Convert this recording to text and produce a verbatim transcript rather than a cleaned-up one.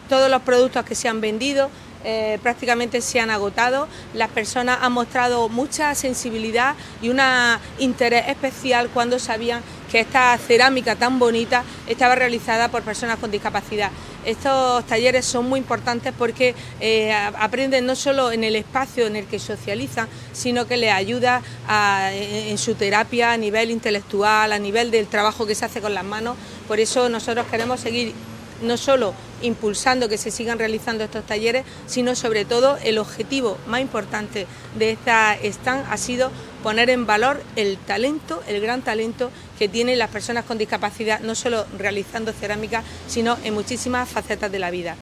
todos los productos que se han vendido eh, prácticamente se han agotado. Las personas han mostrado mucha sensibilidad y un interés especial cuando sabían que esta cerámica tan bonita estaba realizada por personas con discapacidad. Estos talleres son muy importantes porque eh, aprenden no solo en el espacio en el que socializan, sino que les ayuda a, en, en su terapia a nivel intelectual, a nivel del trabajo que se hace con las manos. Por eso nosotros queremos seguir no solo impulsando que se sigan realizando estos talleres, sino sobre todo el objetivo más importante de esta stand ha sido poner en valor el talento, el gran talento que tienen las personas con discapacidad, no solo realizando cerámica, sino en muchísimas facetas de la vida.